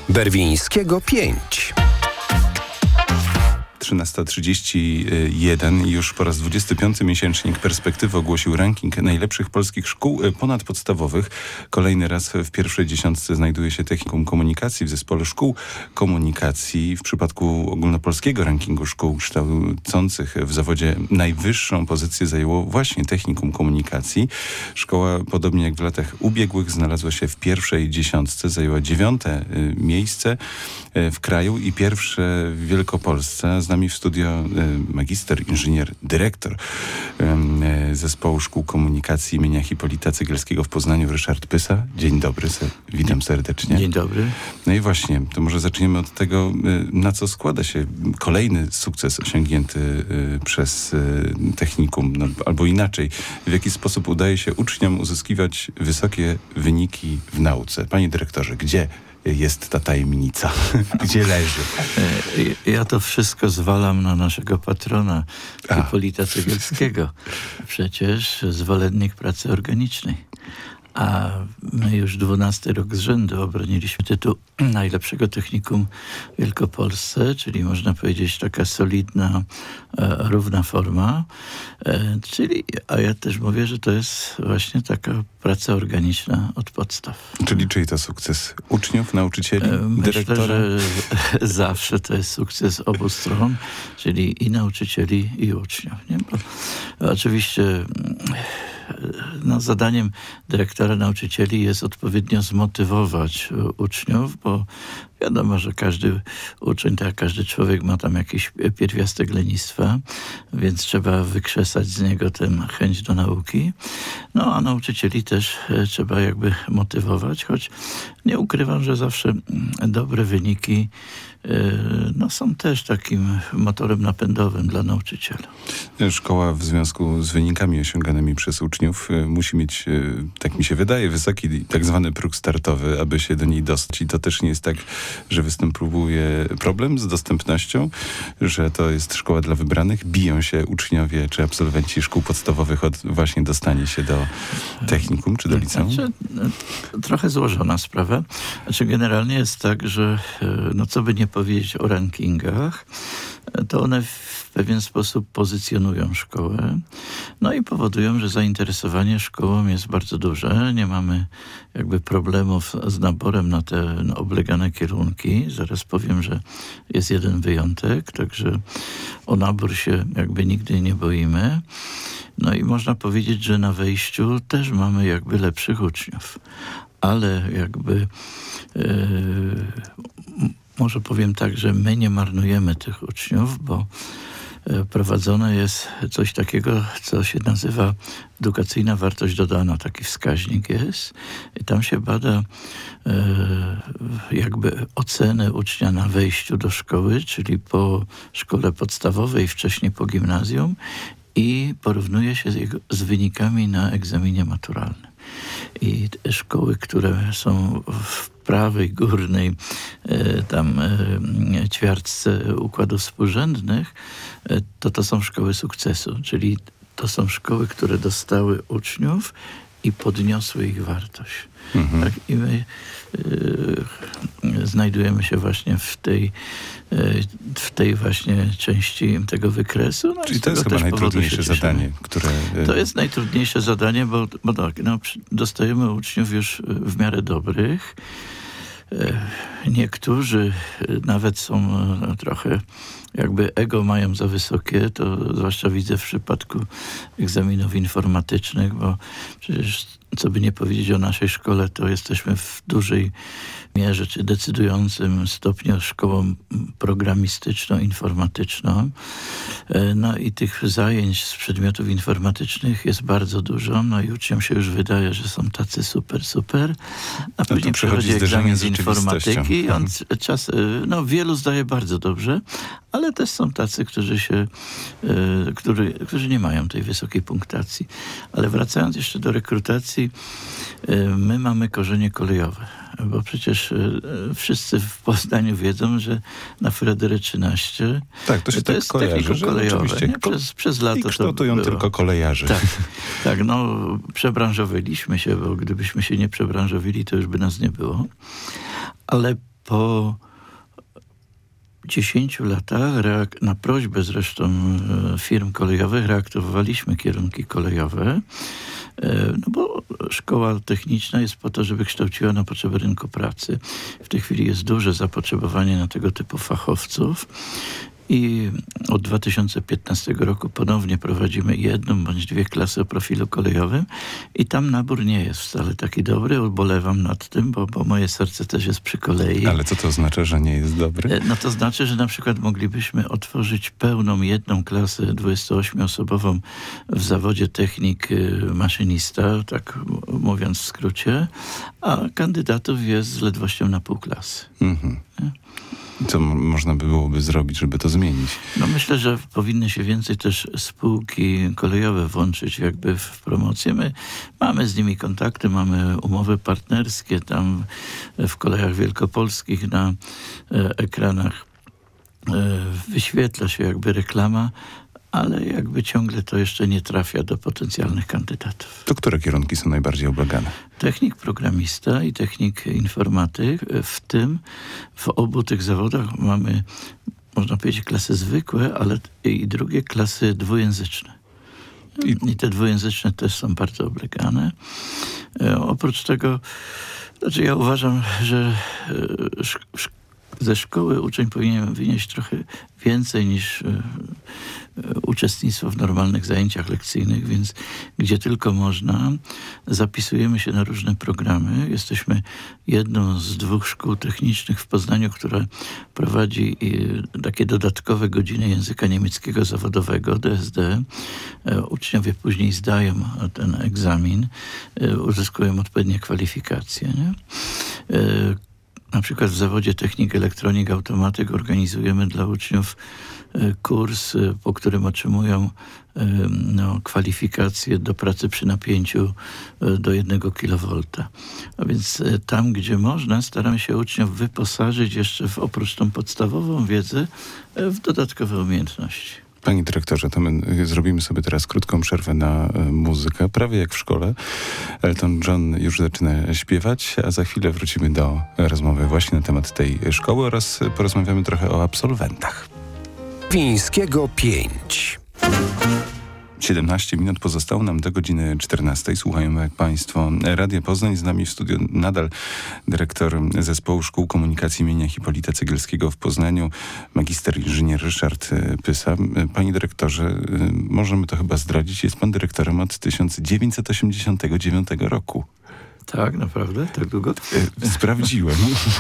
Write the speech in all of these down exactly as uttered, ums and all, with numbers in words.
Berwińskiego pięć. trzynasta trzydzieści jeden. Już po raz dwudziesty piąty miesięcznik Perspektywy ogłosił ranking najlepszych polskich szkół ponadpodstawowych. Kolejny raz w pierwszej dziesiątce znajduje się Technikum Komunikacji w zespole szkół komunikacji. W przypadku ogólnopolskiego rankingu szkół kształcących w zawodzie najwyższą pozycję zajęło właśnie Technikum Komunikacji. Szkoła, podobnie jak w latach ubiegłych, znalazła się w pierwszej dziesiątce, zajęła dziewiąte miejsce w kraju i pierwsze w Wielkopolsce. Z nami w studio magister, inżynier, dyrektor Zespołu Szkół Komunikacji imienia Hipolita Cegielskiego w Poznaniu, Ryszard Pysa. Dzień dobry, witam serdecznie. Dzień dobry. No i właśnie, to może zaczniemy od tego, na co składa się kolejny sukces osiągnięty przez technikum, no, albo inaczej, w jaki sposób udaje się uczniom uzyskiwać wysokie wyniki w nauce. Panie dyrektorze, gdzie jest ta tajemnica? Gdzie leży? Ja to wszystko zwalam na naszego patrona, Hipolita Cegielskiego. Przecież zwolennik pracy organicznej. A my już dwunasty rok z rzędu obroniliśmy tytuł najlepszego technikum w Wielkopolsce, czyli można powiedzieć taka solidna, e, równa forma. E, czyli, a ja też mówię, że to jest właśnie taka praca organiczna od podstaw. Czyli czyj to sukces? Uczniów, nauczycieli, e, myślę, dyrektora? że zawsze to jest sukces obu stron, czyli i nauczycieli, i uczniów. Nie? Bo oczywiście no, zadaniem dyrektora, nauczycieli jest odpowiednio zmotywować uczniów, bo wiadomo, że każdy uczeń, tak jak każdy człowiek, ma tam jakiś pierwiastek lenistwa, więc trzeba wykrzesać z niego tę chęć do nauki. No a nauczycieli też trzeba jakby motywować, choć nie ukrywam, że zawsze dobre wyniki no, są też takim motorem napędowym dla nauczyciela. Szkoła w związku z wynikami osiąganymi przez uczniów musi mieć, tak mi się wydaje, wysoki tak zwany próg startowy, aby się do niej dostać. I to też nie jest tak, że występuje problem z dostępnością, że to jest szkoła dla wybranych. Biją się uczniowie czy absolwenci szkół podstawowych od właśnie dostanie się do technikum czy do liceum? Znaczy, trochę złożona sprawa. Znaczy, generalnie jest tak, że no co by nie powiedzieć o rankingach, to one w pewien sposób pozycjonują szkołę, no i powodują, że zainteresowanie szkołą jest bardzo duże. Nie mamy jakby problemów z naborem na te no, oblegane kierunki. Zaraz powiem, że jest jeden wyjątek, także o nabór się jakby nigdy nie boimy. No i można powiedzieć, że na wejściu też mamy jakby lepszych uczniów, ale jakby yy, może powiem tak, że my nie marnujemy tych uczniów, bo prowadzone jest coś takiego, co się nazywa edukacyjna wartość dodana. Taki wskaźnik jest. I tam się bada e, jakby ocenę ucznia na wejściu do szkoły, czyli po szkole podstawowej, wcześniej po gimnazjum, i porównuje się z, jego, z wynikami na egzaminie maturalnym. I te szkoły, które są w prawej, górnej e, tam e, ćwiartce układów współrzędnych, e, to to są szkoły sukcesu, czyli to są szkoły, które dostały uczniów i podniosły ich wartość. Mhm. Tak, i my e, znajdujemy się właśnie w tej, e, w tej właśnie części tego wykresu. No, czyli to jest chyba najtrudniejsze zadanie, które... To jest najtrudniejsze zadanie, bo, bo tak, no, dostajemy uczniów już w miarę dobrych. Niektórzy nawet są no, trochę jakby ego mają za wysokie, to zwłaszcza widzę w przypadku egzaminów informatycznych, bo przecież co by nie powiedzieć o naszej szkole, to jesteśmy w dużej mierze, czy decydującym stopniu szkołą programistyczną, informatyczną. No i tych zajęć z przedmiotów informatycznych jest bardzo dużo, no i uczniom się już wydaje, że są tacy super, super, a później no przychodzi egzamin z informatyki i on czas, no wielu zdaje bardzo dobrze, ale też są tacy, którzy się, y, którzy, którzy nie mają tej wysokiej punktacji. Ale wracając jeszcze do rekrutacji, y, my mamy korzenie kolejowe. Bo przecież y, wszyscy w Poznaniu wiedzą, że na Frydery trzynaście tak, to się to tak jest kojarzy, że kolejowe. ko- przez, przez lato i kształtują to było. tylko kolejarzy. Tak, tak, no przebranżowiliśmy się, bo gdybyśmy się nie przebranżowili, to już by nas nie było. Ale po dziesięciu latach, reak- na prośbę zresztą e, firm kolejowych, reaktywowaliśmy kierunki kolejowe, e, no bo szkoła techniczna jest po to, żeby kształciła na potrzeby rynku pracy. W tej chwili jest duże zapotrzebowanie na tego typu fachowców. I od dwa tysiące piętnastego roku ponownie prowadzimy jedną bądź dwie klasy o profilu kolejowym i tam nabór nie jest wcale taki dobry. Ubolewam nad tym, bo, bo moje serce też jest przy kolei. Ale co to oznacza, że nie jest dobry? No to znaczy, że na przykład moglibyśmy otworzyć pełną jedną klasę dwudziestoośmioosobową w zawodzie technik maszynista, tak mówiąc w skrócie, a kandydatów jest z ledwością na pół klasy. Mhm. Co m- można by byłoby zrobić, żeby to zmienić? No myślę, że powinny się więcej też spółki kolejowe włączyć jakby w promocję. My mamy z nimi kontakty, mamy umowy partnerskie tam w Kolejach Wielkopolskich na e, ekranach e, wyświetla się jakby reklama, ale jakby ciągle to jeszcze nie trafia do potencjalnych kandydatów. To które kierunki są najbardziej oblegane? Technik programista i technik informatyk. W tym, w obu tych zawodach mamy, można powiedzieć, klasy zwykłe, ale i drugie klasy dwujęzyczne. I, I te dwujęzyczne też są bardzo oblegane. E, oprócz tego, znaczy ja uważam, że e, sz, sz, ze szkoły uczeń powinien wynieść trochę więcej niż e, uczestnictwo w normalnych zajęciach lekcyjnych, więc gdzie tylko można, zapisujemy się na różne programy. Jesteśmy jedną z dwóch szkół technicznych w Poznaniu, która prowadzi takie dodatkowe godziny języka niemieckiego zawodowego, D S D. Uczniowie później zdają ten egzamin, uzyskują odpowiednie kwalifikacje. Nie? Na przykład w zawodzie technik elektronik automatyk organizujemy dla uczniów kurs, po którym otrzymują no, kwalifikacje do pracy przy napięciu do jednego kilowolta. A więc tam, gdzie można, staramy się uczniów wyposażyć jeszcze w, oprócz tą podstawową wiedzę w dodatkowe umiejętności. Panie dyrektorze, to my zrobimy sobie teraz krótką przerwę na muzykę, prawie jak w szkole. Elton John już zaczyna śpiewać, a za chwilę wrócimy do rozmowy właśnie na temat tej szkoły oraz porozmawiamy trochę o absolwentach. Wińskiego pięć. siedemnaście minut pozostało nam do godziny czternastej. Słuchają jak Państwo Radia Poznań. Z nami w studiu nadal dyrektor Zespołu Szkół Komunikacji imienia Hipolita Cegielskiego w Poznaniu, magister inżynier Ryszard Pysa. Panie dyrektorze, możemy to chyba zdradzić, jest pan dyrektorem od tysiąc dziewięćset osiemdziesiątego dziewiątego roku. Tak, naprawdę? Tak długo? Sprawdziłem.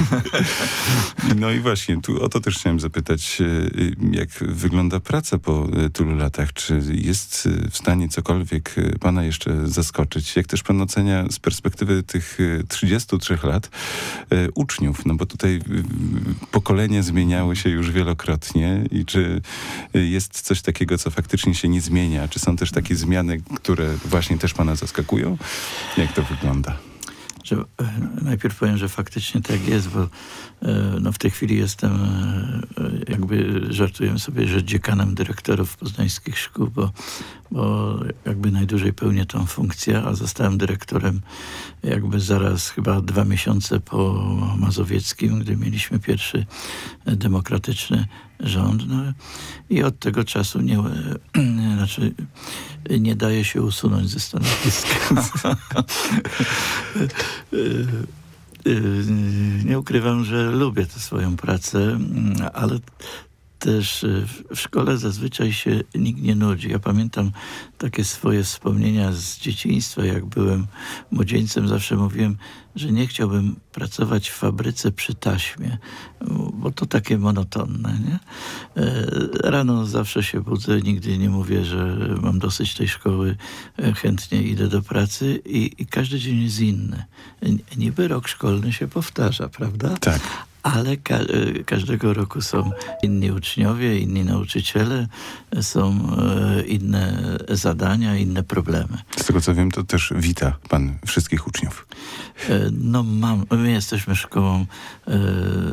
No i właśnie, tu o to też chciałem zapytać, jak wygląda praca po tylu latach? Czy jest w stanie cokolwiek pana jeszcze zaskoczyć? Jak też pan ocenia z perspektywy tych trzydziestu trzech lat uczniów? No bo tutaj pokolenia zmieniały się już wielokrotnie i czy jest coś takiego, co faktycznie się nie zmienia? Czy są też takie zmiany, które właśnie też pana zaskakują? Jak to wygląda? Że, najpierw powiem, że faktycznie tak jest, bo no, w tej chwili jestem, jakby żartuję sobie, że dziekanem dyrektorów poznańskich szkół, bo, bo jakby najdłużej pełnię tą funkcję, a zostałem dyrektorem jakby zaraz chyba dwa miesiące po Mazowieckim, gdy mieliśmy pierwszy demokratyczny rząd. No, i od tego czasu nie, znaczy, nie daje się usunąć ze stanowiska. Nie ukrywam, że lubię tę swoją pracę, ale też w szkole zazwyczaj się nikt nie nudzi. Ja pamiętam takie swoje wspomnienia z dzieciństwa, jak byłem młodzieńcem, zawsze mówiłem, że nie chciałbym pracować w fabryce przy taśmie, bo to takie monotonne, nie? Rano zawsze się budzę, nigdy nie mówię, że mam dosyć tej szkoły, chętnie idę do pracy i, i każdy dzień jest inny. Niby rok szkolny się powtarza, prawda? Tak. Ale ka- każdego roku są inni uczniowie, inni nauczyciele, są e, inne zadania, inne problemy. Z tego co wiem, to też wita pan wszystkich uczniów. E, no mam, my jesteśmy szkołą e, o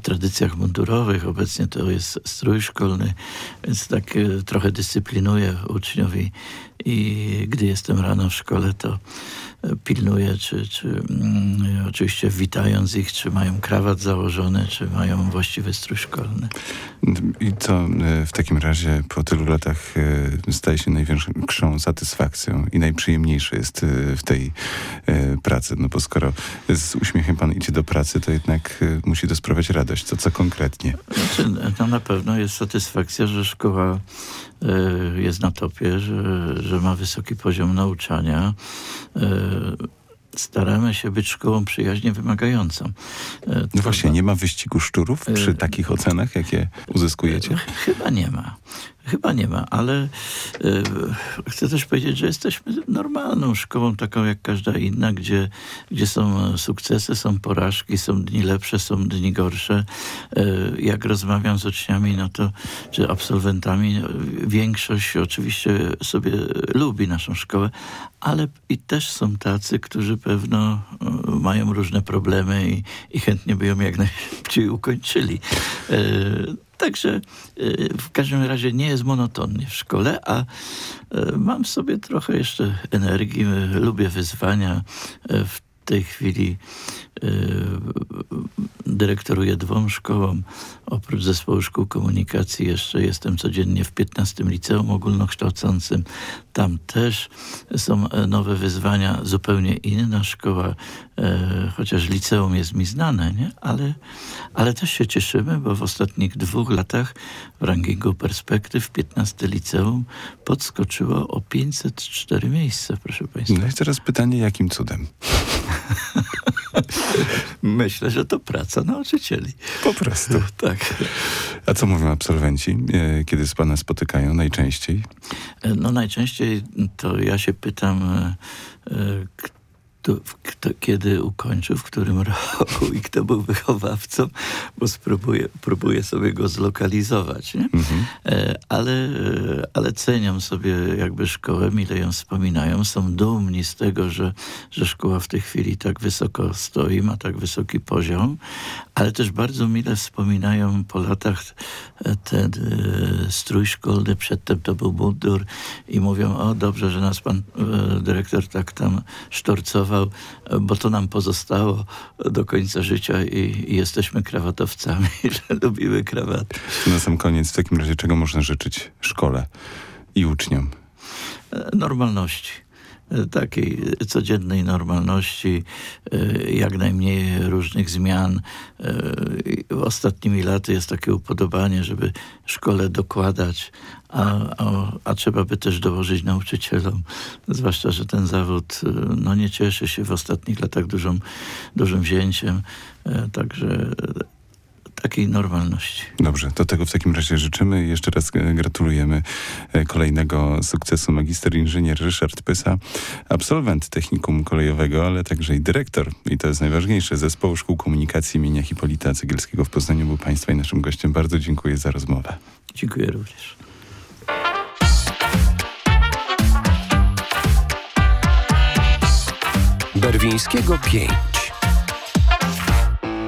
tradycjach mundurowych. Obecnie to jest strój szkolny, więc tak e, trochę dyscyplinuję uczniów i, i gdy jestem rano w szkole, to pilnuję, czy, czy mm, oczywiście witając ich, czy mają krawat założony, czy mają właściwy strój szkolny. I co e, w takim razie po tylu latach e, staje się największą satysfakcją i najprzyjemniejsze jest e, w tej e, pracy? No bo skoro z uśmiechem pan idzie do pracy, to jednak e, musi to sprawiać radość. To co konkretnie? Znaczy, no na pewno jest satysfakcja, że szkoła e, jest na topie, że, że ma wysoki poziom nauczania. E, Staramy się być szkołą przyjaźnie wymagającą. E, No właśnie, nie ma wyścigu szczurów przy E, takich ocenach, jakie uzyskujecie? Chyba nie ma. Chyba nie ma, ale e, chcę też powiedzieć, że jesteśmy normalną szkołą, taką jak każda inna, gdzie, gdzie są sukcesy, są porażki, są dni lepsze, są dni gorsze. E, jak rozmawiam z uczniami, no to, czy absolwentami, większość oczywiście sobie lubi naszą szkołę, ale i też są tacy, którzy pewno e, mają różne problemy i, i chętnie by ją jak najszybciej ukończyli. E, Także w każdym razie nie jest monotonnie w szkole, a mam w sobie trochę jeszcze energii, lubię wyzwania. W tej chwili dyrektoruję dwóm szkołom. Oprócz zespołu szkół komunikacji jeszcze jestem codziennie w piętnastym liceum ogólnokształcącym. Tam też są nowe wyzwania, zupełnie inna szkoła, e, chociaż liceum jest mi znane, nie? Ale, ale też się cieszymy, bo w ostatnich dwóch latach w rankingu perspektyw piętnaste liceum podskoczyło o pięćset cztery miejsca, proszę państwa. No i teraz pytanie, jakim cudem? Myślę, że to praca nauczycieli. Po prostu. Tak. A co mówią absolwenci, e, kiedy z pana spotykają najczęściej? No najczęściej to ja się pytam, e, e, kto, kto, kiedy ukończył, w którym roku i kto był wychowawcą, bo spróbuję, próbuję sobie go zlokalizować. Nie? Mhm. E, ale, e, ale cenią sobie jakby szkołę, mile ją wspominają, są dumni z tego, że, że szkoła w tej chwili tak wysoko stoi, ma tak wysoki poziom, ale też bardzo mile wspominają po latach ten e, strój szkolny, przedtem to był mundur i mówią, o dobrze, że nas pan e, dyrektor tak tam sztorcował, bo to nam pozostało do końca życia i, i jesteśmy krawatowcami, że lubimy krawaty. Na sam koniec w takim razie czego można życzyć szkole i uczniom? E, Normalności. Takiej codziennej normalności, jak najmniej różnych zmian. Ostatnimi laty jest takie upodobanie, żeby szkole dokładać, a, a, a trzeba by też dołożyć nauczycielom. Zwłaszcza, że ten zawód no, nie cieszy się w ostatnich latach dużą, dużym wzięciem. Także takiej normalności. Dobrze, to tego w takim razie życzymy. Jeszcze raz gratulujemy kolejnego sukcesu. Magister inżynier Ryszard Pysa, absolwent Technikum Kolejowego, ale także i dyrektor, i to jest najważniejsze, Zespołu Szkół Komunikacji imienia Hipolita Cegielskiego w Poznaniu był państwa i naszym gościem. Bardzo dziękuję za rozmowę. Dziękuję również. Berwińskiego pięć.